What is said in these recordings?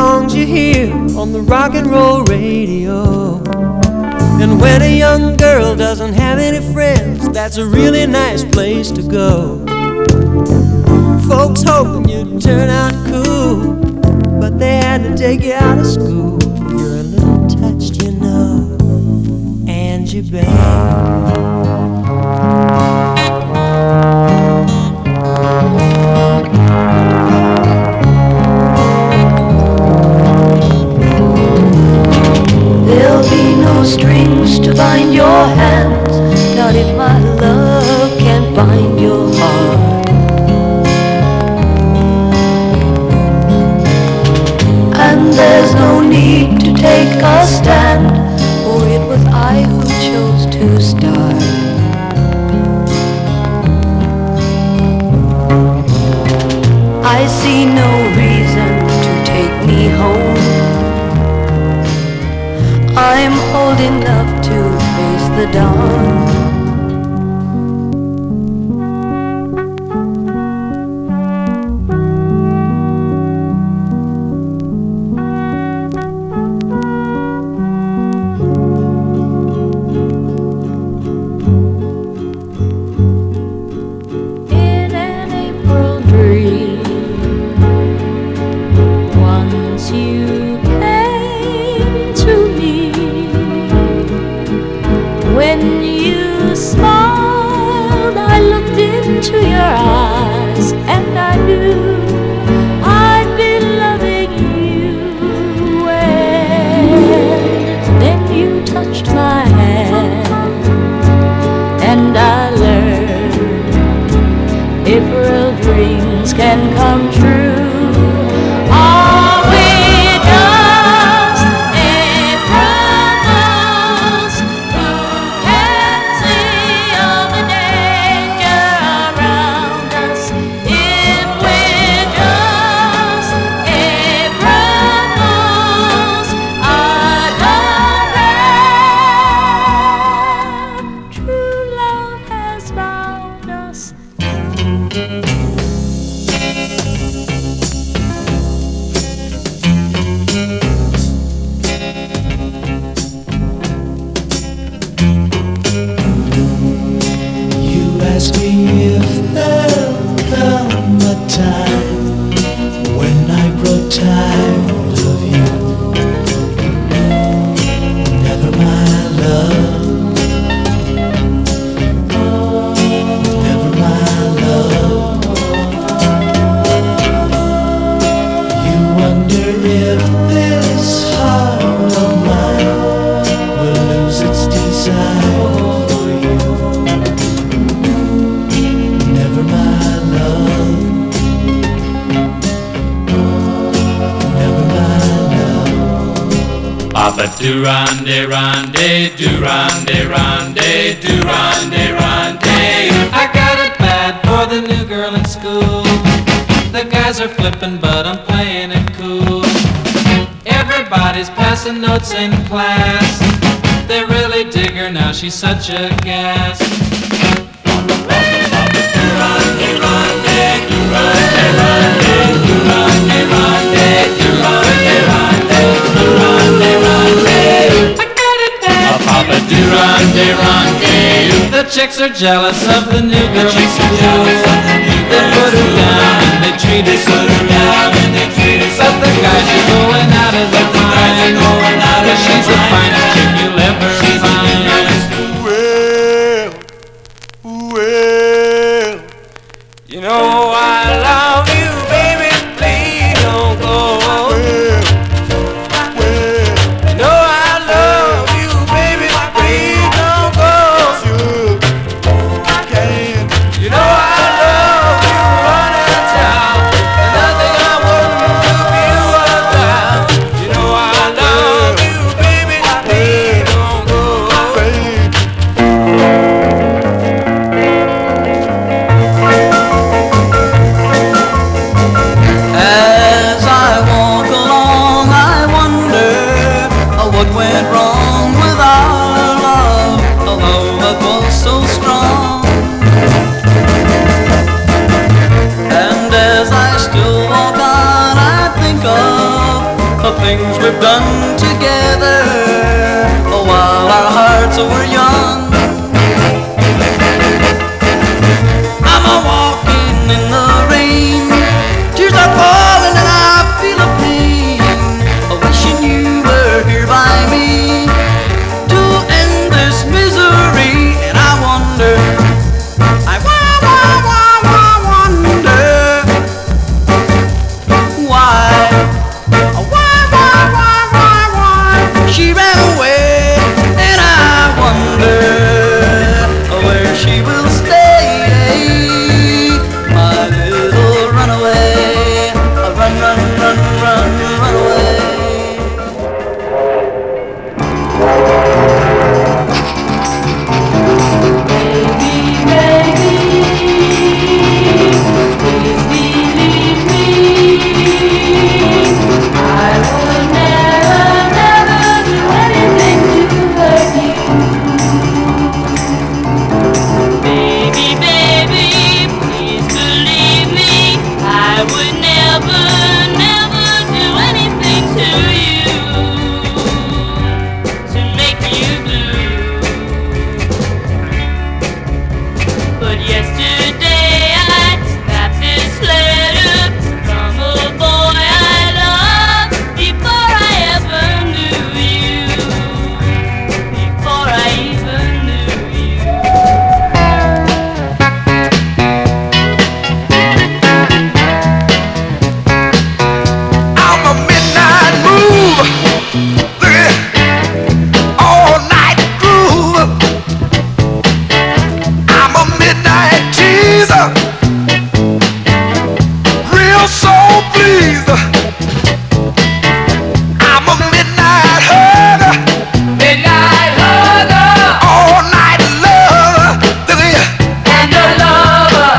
songs you hear on the rock and roll radio. And when a young girl doesn't have any friends, that's a really nice place to go. Folks hoping you'd turn out cool, but they had to take you out of school. You're a little touched, you know, Angie, babe. There'll be no strings to bind your hands, not if my love can't bind your heart. And there's no need to take a stand, for it was I who chose to start. I see no reason to take me home. I'm old enough to face the dawn. In an April dream, once you came to me. When you smiled, I looked into your eyes, and I knew I'd be loving you. And then you touched my hand, and I learned April dreams can come true. Are we just April fools who can see all the danger around us? If we're just April fools, I don't care. True love has found us. You ask me if there'll come a time when I grow tired of you. Never my love, never my love. You wonder if this heart of mine will lose its desire for you. Never my love, never my love. Papa do-rande, rande, do-rande, rande, do-rande, rande. I got it bad for the new girl in school. The guys are flipping, but I'm playing it cool. Everybody's passing notes in class. They really dig her now, she's such a gas. Papa do-rande, rande. The chicks are jealous of the new girl in school. They put her down and they treat her so down. But the guys are going out of their mind, but she's the finest chick you'll ever find. Well, you know I love you, baby. Please don't go. You know I love you, baby. Please don't go. You know I love the things we've done together while our hearts were young. I'm a walking in the rain, tears are falling and I feel a pain, wishing you were here by me to end this misery. And I wonder, I wonder why she ran away, and I wonder where she will stay, my little runaway. Run, run, run, run, run away. Baby, baby, please believe me. I will never, never do anything to hurt you. Baby, baby, please believe me. I would never, never do anything to you to make you blue. But yesterday I got this letter from a boy I loved before I ever knew you. Before I even knew you. I'm a midnight move, all night groove. I'm a midnight teaser, real soul pleaser. I'm a midnight hugger, all night lover. And a lover.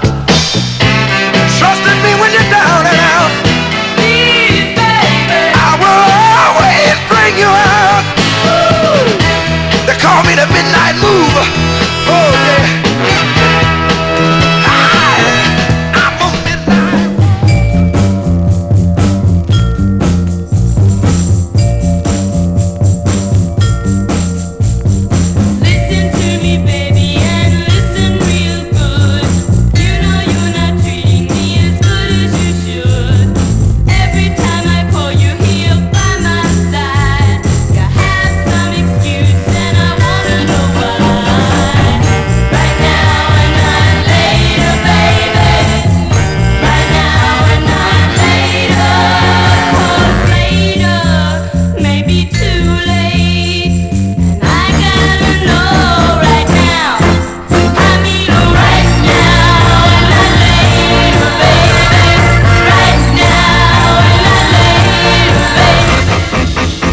Trusting me when you're down and out. Please, baby. I will always bring you out. They call me the midnight mover. Oh yeah. I'm a midnight. Listen to me, baby, and listen real good. You know you're not treating me as good as you should. Every time I call you here by my side, you have some excuse and I wanna know why. Right now and not later, baby. Right now and not later. 'Cause later may be too late. And I gotta know right now. I mean right now and not later, baby. Right now and not later, baby.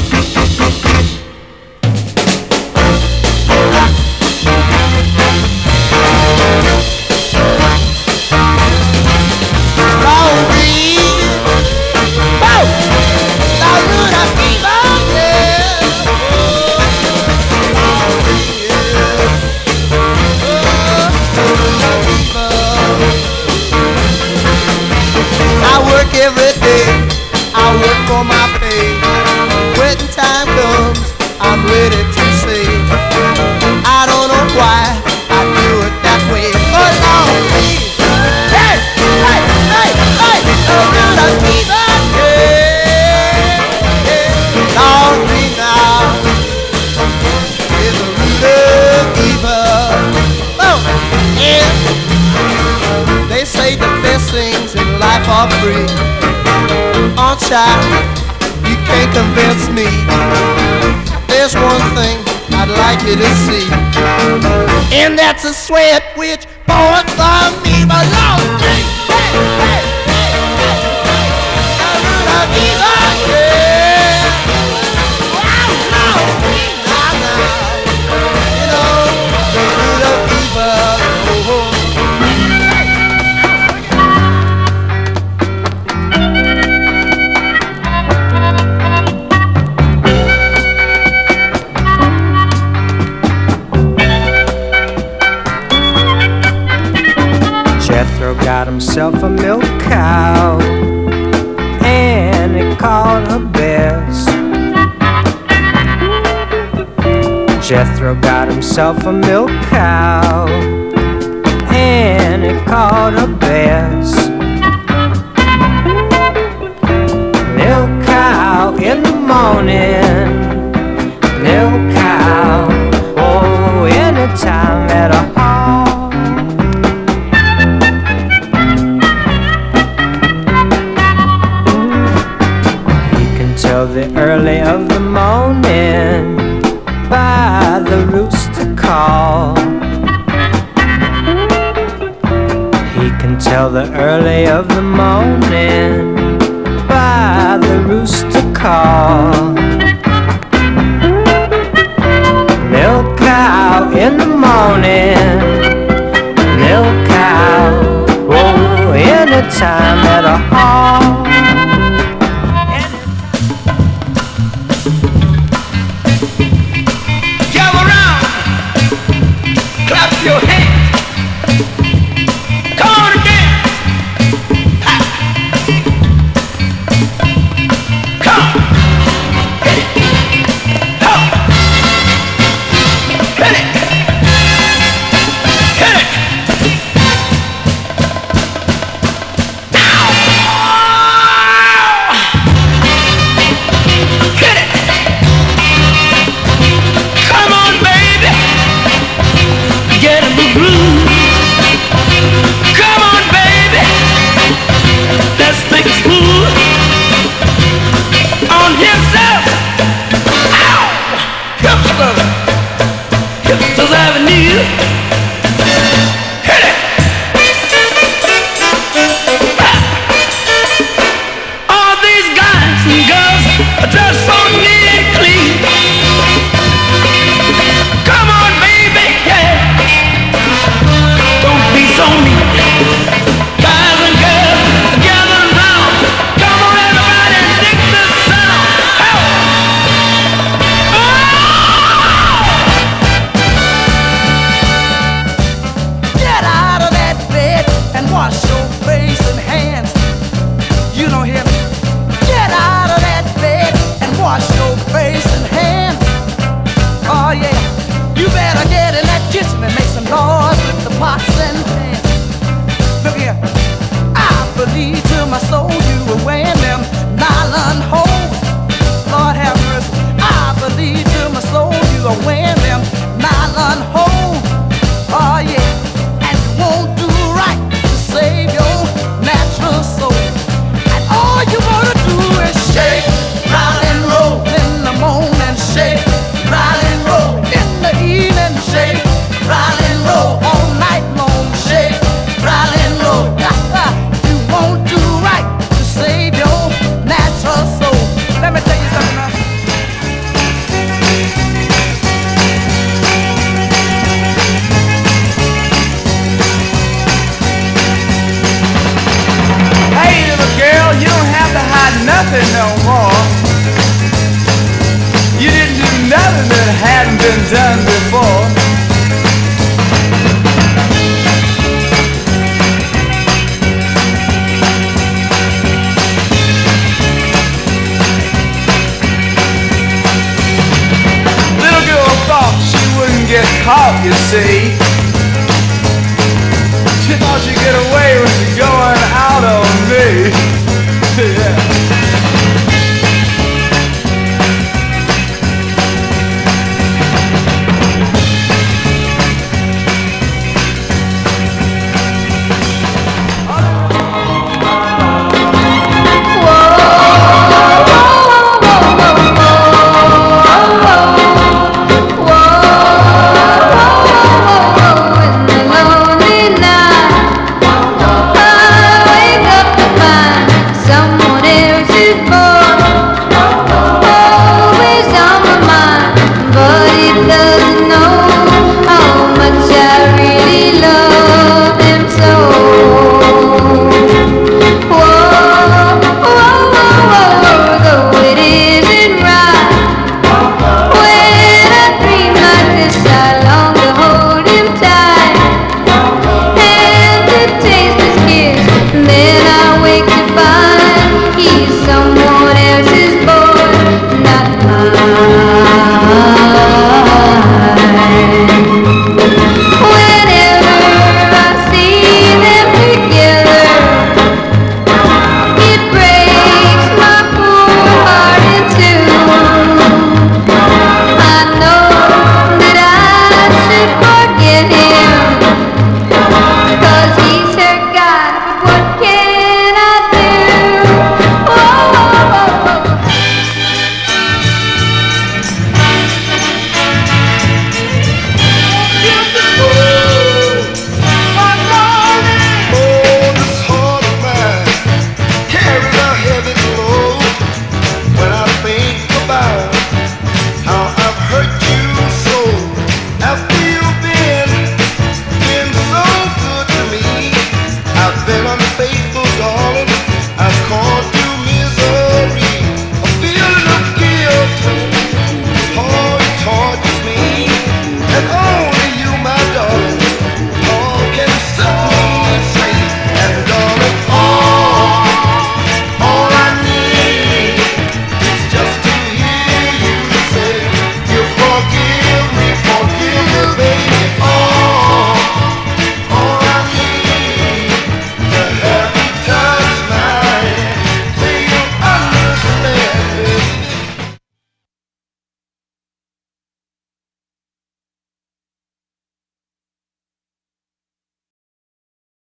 I work every day, I work for my pay. When time comes, I'm ready to say, I don't know why I do it that way. But Lord, please, hey, hey, hey, hey, don't do the fever, yeah, yeah. Lord, please now, is the root of evil. Oh, yeah. They say the best things in life are free. On child, you can't convince me. There's one thing I'd like you to see, and that's a sweat which pours from me. But Lord, hey, hey, hey, hey, hey, the root of evil, yeah. Wow, Lord, please, now, you know, the root of evil, oh. Jethro got himself a milk cow, and he called her Beth. Jethro got himself a milk cow, and he called her Bess. Milk cow in the morning, milk cow, oh, anytime at a hall. He can tell the early of the morning by the rooster call. He can tell the early of the morning by the rooster call. Milk cow in the morning, milk cow, oh, anytime at a hall. Your hands. Come on and dance. Ha. Come. Hit it. Ho. Hit it. Hit it. Ow. Hit it. Come on, baby. Get in the groove. Come on, baby. Let's make it smooth. On himself. Ow! Hipsters. Hipsters Avenue. Hit it. All these guys and girls are dressed so neat and clean. Come on, baby, yeah. Don't be so mean. Guys and girls, gather round. Come on, everybody, dig this sound. Oh! Get out of that bed and wash your face and hands. You don't hear me? Get out of that bed and wash your face and hands. Oh yeah, you better get in that kitchen and make some noise with the pots and pans. Look here, I believe to my soul you were wearing them nylon hose. Lord have mercy, I believe to my soul you are wearing them nylon hose. Oh yeah, and you won't do right to save your natural soul. And all you wanna do is shake, rock and roll in the morning, shake, rock and roll in the evening, shake, rock and roll all night long, shake, rock and roll. You won't do right to save your natural soul. Let me tell you something now. Hey, little girl, you don't have to hide nothing no more. You didn't do nothing that hadn't been done before. Little girl thought she wouldn't get caught, you see. She thought she'd get away with going out on me.